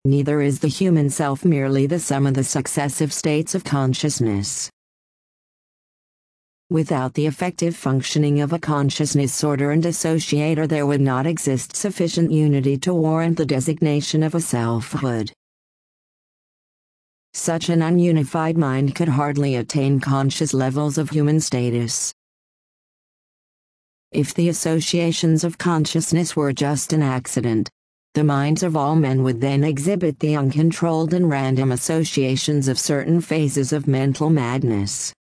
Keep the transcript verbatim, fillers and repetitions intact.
Neither is the human self merely the sum of the successive states of consciousness. Without the effective functioning of a consciousness sorter and associator, there would not exist sufficient unity to warrant the designation of a selfhood. Such an ununified mind could hardly attain conscious levels of human status. If the associations of consciousness were just an accident, the minds of all men would then exhibit the uncontrolled and random associations of certain phases of mental madness.